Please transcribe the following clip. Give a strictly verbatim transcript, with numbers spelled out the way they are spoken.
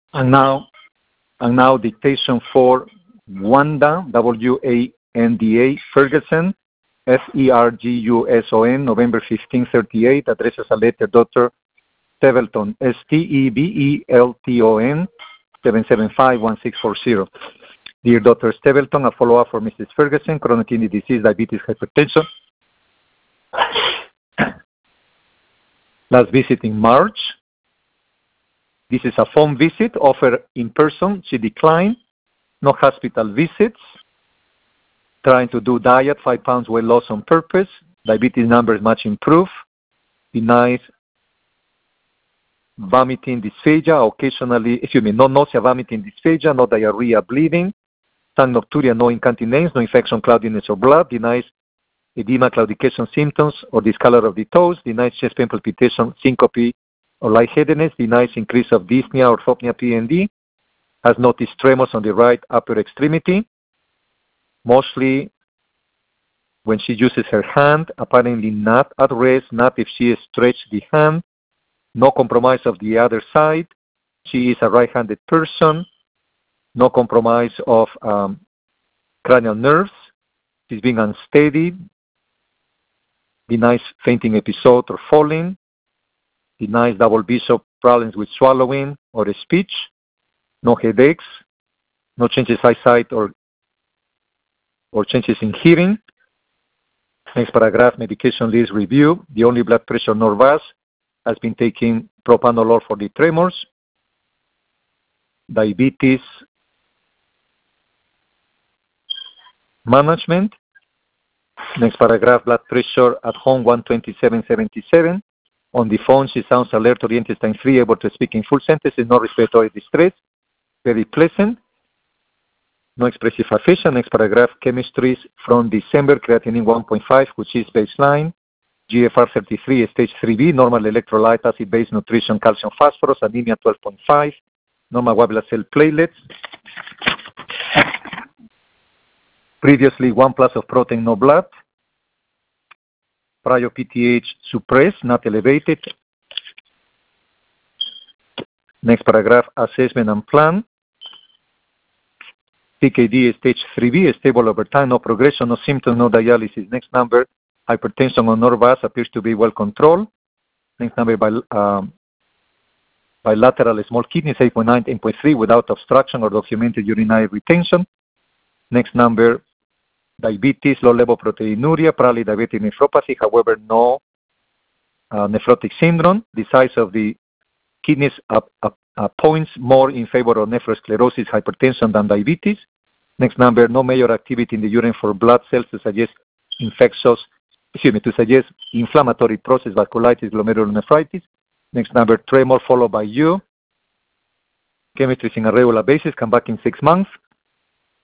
And now, and now dictation for Wanda, W A N D A, Ferguson, F E R G U S O N, November fifteenth, thirty-eight, addresses a letter, Doctor Stebelton, S T E B E L T O N, seven seven five, one six four zero. Dear Doctor Stebelton, a follow-up for Missus Ferguson, chronic kidney disease, diabetes, hypertension. Last visit in March. This is a phone visit offered in person. She declined. No hospital visits. Trying to do diet, five pounds weight loss on purpose. Diabetes numbers much improved. Denies vomiting, dysphagia, occasionally, excuse me, no nausea, vomiting, dysphagia, no diarrhea, bleeding. Some nocturia, no incontinence, no infection, cloudiness, or blood. Denies edema, claudication symptoms, or discolor of the toes. Denies chest pain, palpitation, syncope, or lightheadedness. Denies increase of dyspnea, orthopnea, P N D. Has noticed tremors on the right upper extremity. Mostly when she uses her hand, apparently not at rest, not if she stretches the hand. No compromise of the other side. She is a right-handed person. No compromise of um, cranial nerves. She's being unsteady. Denies fainting episode or falling. Denies double vision, problems with swallowing or speech. No headaches. No changes in eyesight or or changes in hearing. Next paragraph, medication list review. The only blood pressure Norvasc has been taking propranolol for the tremors. Diabetes management. Next paragraph, blood pressure at home one twenty-seven seventy-seven. On the phone, she sounds alert, oriented, and free, able to speak in full sentences, no respiratory distress. Very pleasant. No expressive aphasia. Next paragraph, chemistries from December, creatinine one point five, which is baseline. G F R thirty-three, stage three B, normal electrolyte, acid-based nutrition, calcium, phosphorus, anemia twelve point five, normal white blood cell platelets. Previously, one plus of protein, no blood. Prior P T H suppressed, not elevated. Next paragraph, assessment and plan. C K D stage three B, stable over time, no progression, no symptoms, no dialysis. Next number, hypertension on Norvasc appears to be well controlled. Next number, by, um, bilateral small kidneys, eight point nine, eight point three, without obstruction or documented urinary retention. Next number, diabetes, low level proteinuria, probably diabetic nephropathy, however, no uh, nephrotic syndrome. The size of the kidneys up, up, uh, points more in favor of nephrosclerosis, hypertension than diabetes. Next number, no major activity in the urine for blood cells to suggest infectious, excuse me, to suggest inflammatory process, vasculitis, glomerulonephritis. Next number, tremor followed by U. Chemistries in a regular basis, come back in six months.